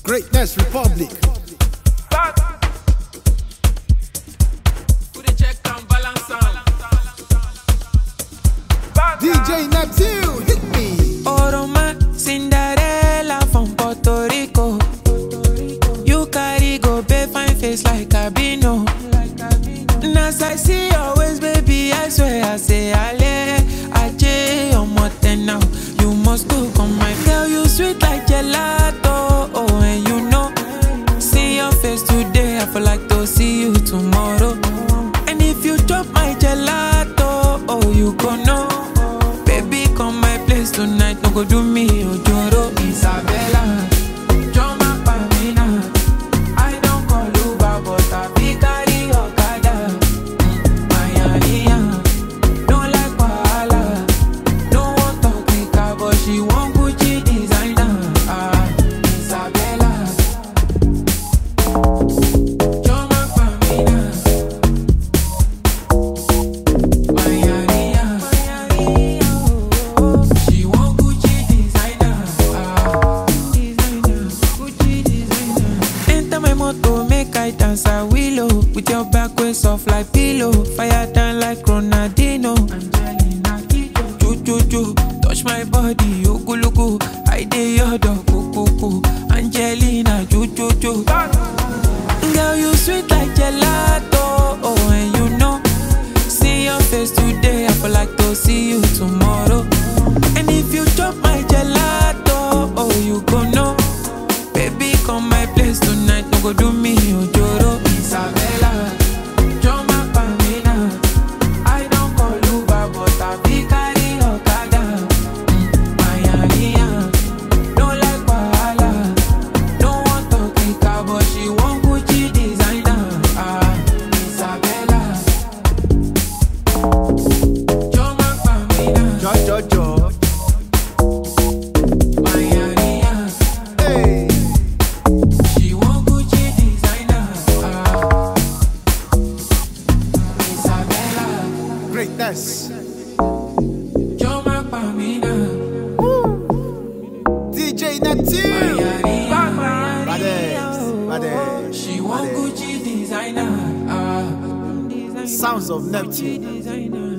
Greatness Republic. DJ Neptune, hit me. Oroma, Cinderella from Puerto Rico. You carry go pay fine face like Cabino. And as I see your waist, baby, I swear I say ale, aje, omote now. You must go come my girl, you sweet like gelato. Oh, and you know, see your face today, I feel like to see you tomorrow. And if you drop my gelato, oh, you gon' know. Baby, come my place tonight, no go do me ojoro. Isabella, Joma Pamina. I don't call Uber, but I be carry Okada. Mayania, don't like Wahala. No one talk like her, but she want Gucci designer. Isabella, Joma Pamina. Mayania, she want Gucci designer. Gucci designer. Enter my motor, make I dance a willow. With your back way soft like pillow. Fire down like Ronaldinho. Angelina Ju, touch my body, ogologo. I dey your dog, kuku. Angelina Ju. Girl, you sweet like gelato. Oh, and you know, see your face today, I feel like to see you tomorrow. And if you drop my gelato, oh, you gon' know. Baby, come my place tonight, no go do me ojoro. Isabella, Joma Pamina. I don't call Uber, but I be carry Okada. Mayania, don't like Wahala. No one talk like her, but she want Gucci designer. Isabella, Joma Pamina. Jo. Mayania, Hey. she want Gucci designer. Isabella, Greatness. Joma Pamina. DJ Neptune. Mayania, Badass. she want Gucci designer. Sounds of Neptune. Designer.